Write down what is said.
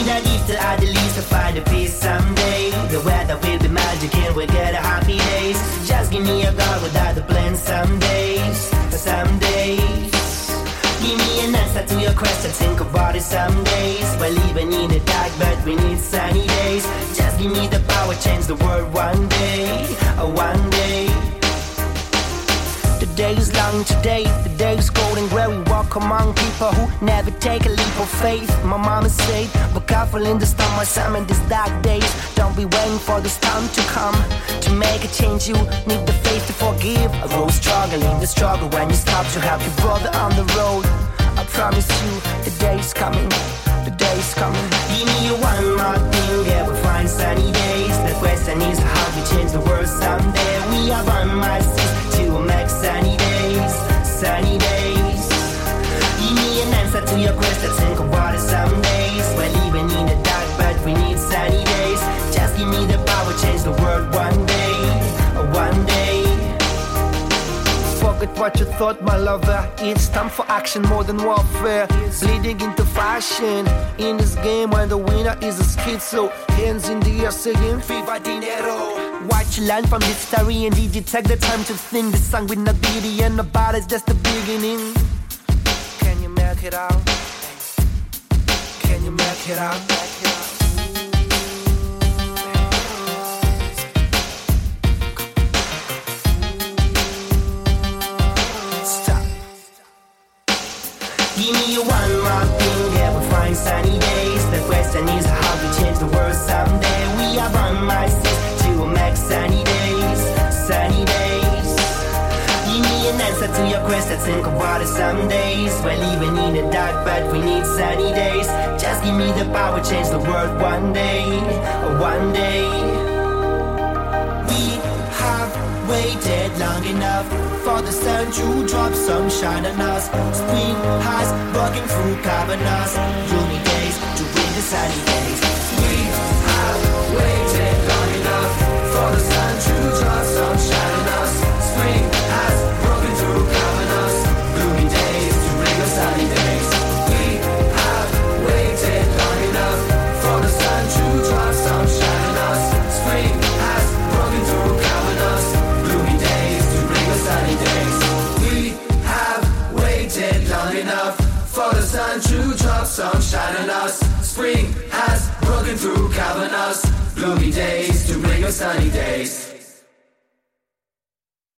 that if the at least to find a peace someday. The weather will be magic and we'll get a happy days. Just give me a God without the plan some days. Some days. Give me an answer to your question, think about it some days. We're living in the dark but we need sunny days. Just give me the power, change the world one day. One day. The day is long today, the day is cold and grey. We walk among people who never take a leap of faith. My mama said, be careful in the storm, my son, in these dark days. Don't be waiting for the storm to come. To make a change, you need the faith to forgive. I grow struggling, the struggle when you stop to help your brother on the road. I promise you, the day is coming, the day is coming. Give me one more thing, yeah, we'll find sunny days. The question is how we change the world someday. We are one more to make sunny days, sunny days. Give me an answer to your question, think about it some days. We're living in the dark but we need sunny days. Just give me the power, change the world one day, one day. Forget what you thought, my lover. It's time for action, more than warfare. Bleeding into fashion in this game when the winner is a schizo. Hands in the air saying Viva Dinero. What you learn from history, and did you take the time to think the song will not be the end, but it's just the beginning? Can you make it out? Can you make it out? Stop. Give me one more thing, yeah, we'll find sunny days. The question is how to change the world someday. We are on my to make sunny days, sunny days. Give me an answer to your question, think about it some days. We're living in the dark but we need sunny days. Just give me the power, change the world one day, one day. We have waited long enough for the sun to drop sunshine on us. Spring has broken through caverns, gloomy days to bring the sunny days. We have waited long enough for the sun to drop sunshine on us. Spring has broken through caverns, gloomy days to bring us sunny days. We have waited long enough for the sun to drop sunshine on us. Spring has broken through caverns, gloomy days to bring us sunny days. We have waited long enough for the sun to drop sunshine on us. Spring has broken through caverns, gloomy days to bring us sunny days.